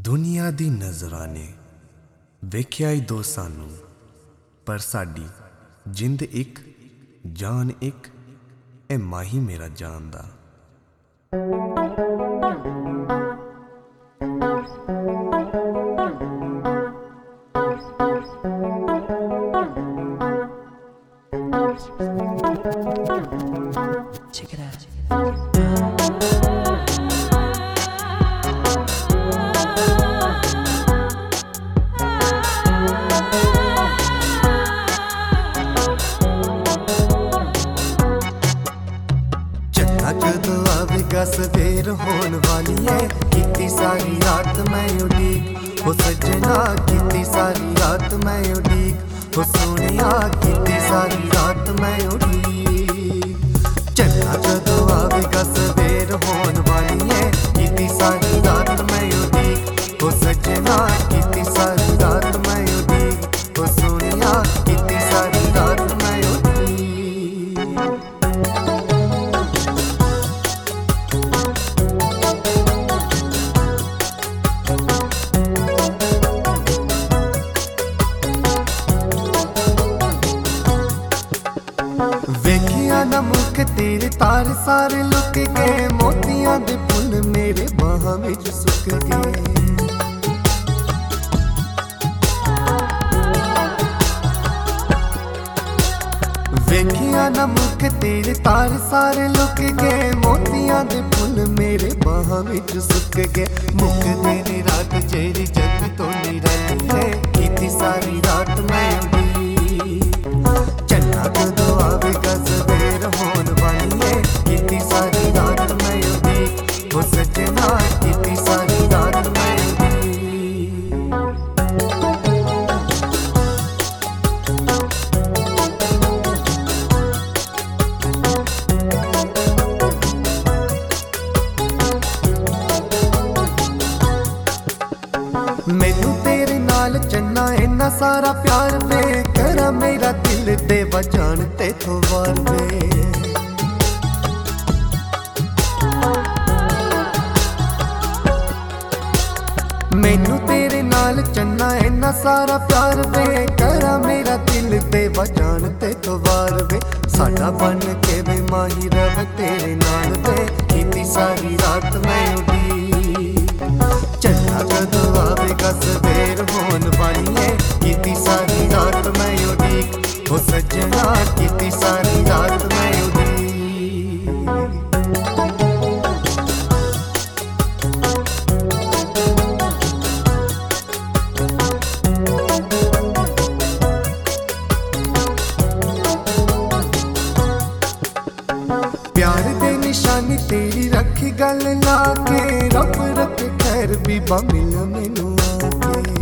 दुनिया दी नज़रां ने वेख्या ही दो सानू, पर साडी जिंद एक जान एक, ए माही मेरा जान दा। Check it out. जदों आवेगा सवेर होने वाली है, कितनी सारी रात मैं उड़ीक, हो सजना कितनी सारी रात मैं उड़ीक, हो सोनिया कितनी सारी रात मैं उड़ीक। चन्ना जदों आवेगा सवेर होने वाली है, कितनी सारी रात मैं उड़ीक, हो सजना कितनी सारी रात मैं उड़ीक, हो सोनिया कितनी सारी रात मैं उड़ीक। वेखिया ना मुख तेरे तारे सारे लुक गए, मोतियां दे फुल मेरे बाहां विच सुक गए। वेखिया ना मुख तेरे तारे सारे लुक गए, मोतियां दे फुल मेरे बाहां विच सुक गए। मुख तेरी रात जेरी जग तो नी रही है, कितनी सारी रात मैं उड़ी। चन्ना जदों आवेगा सवेर होने वाली है, कितनी सारी रात मैं उड़ी, हो सजना कितनी सारी रात मैं उड़ी। मैनू तेरे नाल चन्ना इन्ना सारा प्यार वे, करा मेरा दिल दे बजान तेथों वार वे। मैनू तेरे नाल चन्ना इन्ना सारा प्यार वे, करा मेरा दिल दे बजान तेथों वार वे। साडा बन के वे माही रव तेरे नाल वे, कितनी सारी रात मैं उड़ी। चन्ना जदों आवेगा सवेर होने वाली है, कितनी सारी रात मैं उड़ीक, हो सजना कितनी सारी रात मैं उड़ीक। प्यार दे निशानी तेरी रखी गल ला के, रब रख खैर बीबा मिल मैनू आके।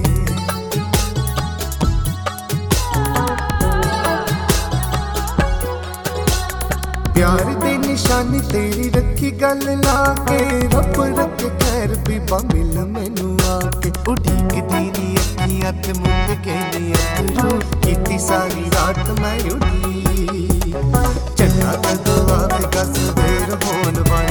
प्यार दे निशानी तेरी रखी गल ला के, रब रख खैर बीबा मिल मैनू आके। उड़ीक दी अखियां ते मुंड के नी अथरू, कितनी सारी रात मैं उड़ी। चन्ना जदों आवेगा सवेर होने वाली